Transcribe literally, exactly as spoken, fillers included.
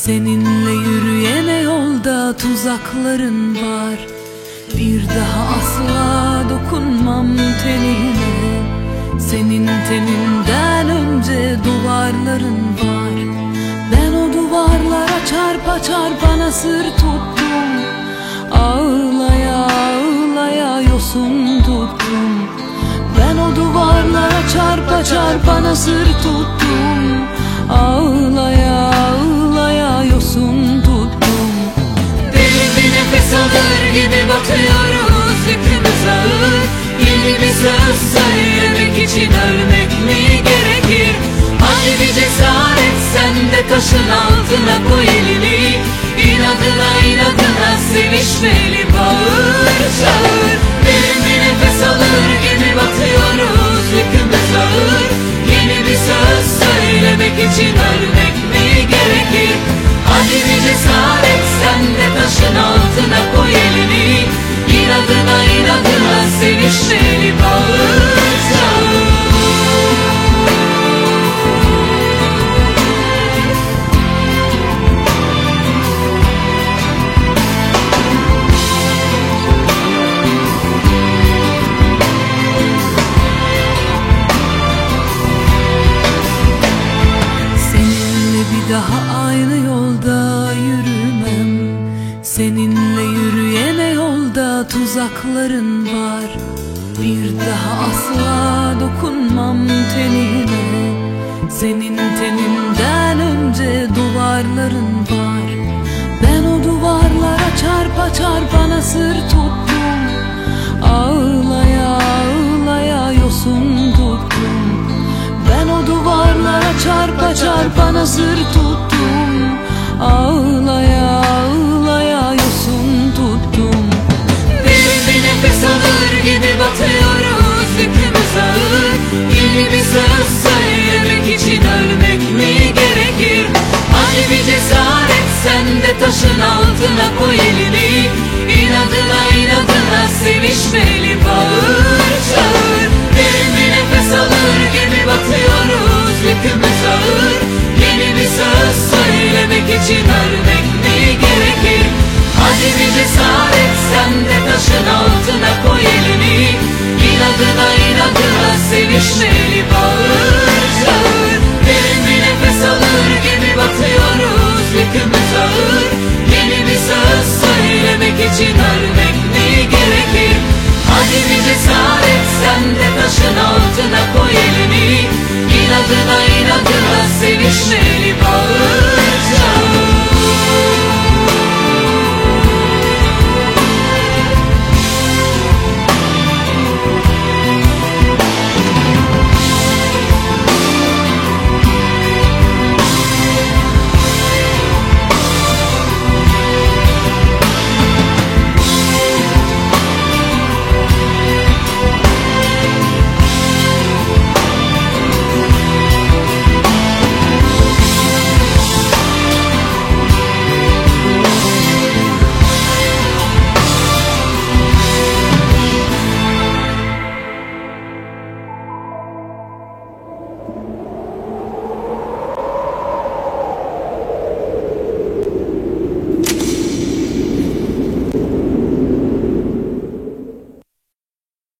Seninle yürüyene yolda tuzakların var. Bir daha asla dokunmam tenine. Senin teninden önce duvarların var. Ben o duvarlara çarpa çarpa nasır tuttum. Ağlaya ağlaya yosun tuttum. Ben o duvarlara çarpa çarpa nasır tuttum. Ağlaya ağlaya yosun tuttum. Derin bir nefes alır gibi batıyoruz, yükümüz ağır. Yeni bir söz söylemek için ölmek mi gerekir? Hadi bir cesaret, sen de taşın altına koy elini. İnadına inadına sevişmeli, bağır çağır. Derin bir nefes alır gibi batıyoruz, yükümüz ağır. Yeni bir söz söylemek için ölmek mi gerekir? Hadi bir cesaret, sen de taşın altına koy elini. İnadına inadına sevişmeli, bağır çağır. Daha aynı yolda yürümem. Seninle yürüyene yolda tuzakların var. Bir daha asla dokunmam tenine. Senin teninden önce duvarların var. Ben o duvarlara çarpa çarpa nasır tuttum. Ağlaya ağlaya yosun tuttum. Ben o duvarlara çarpa çarpa nasır tuttum. Ağlaya ağlaya yosun tuttum. Derin bir nefes alır gibi batıyoruz, yükümüz ağır. Yeni bir söz söylemek için ölmek mi gerekir? Hadi bir cesaret, sen de taşın altına koy elini. İnadına inadına sevişmeli, bağır çağır. Derin bir nefes alır gibi batıyoruz, yükümüz ağır. Yeni bir söz söylemek için ölmek mi gerekir? Hadi bir cesaret, sen de taşın altına koy elini. İnadına inadına sevişmeli, bağır çağır. Derin bir nefes alır gibi batıyoruz, yükümüz ağır. Yeni bir söz söylemek için ölmek mi gerekir? Hadi bir cesaret, sen de taşın altına koy elini. İnadına inadına sevişmeli.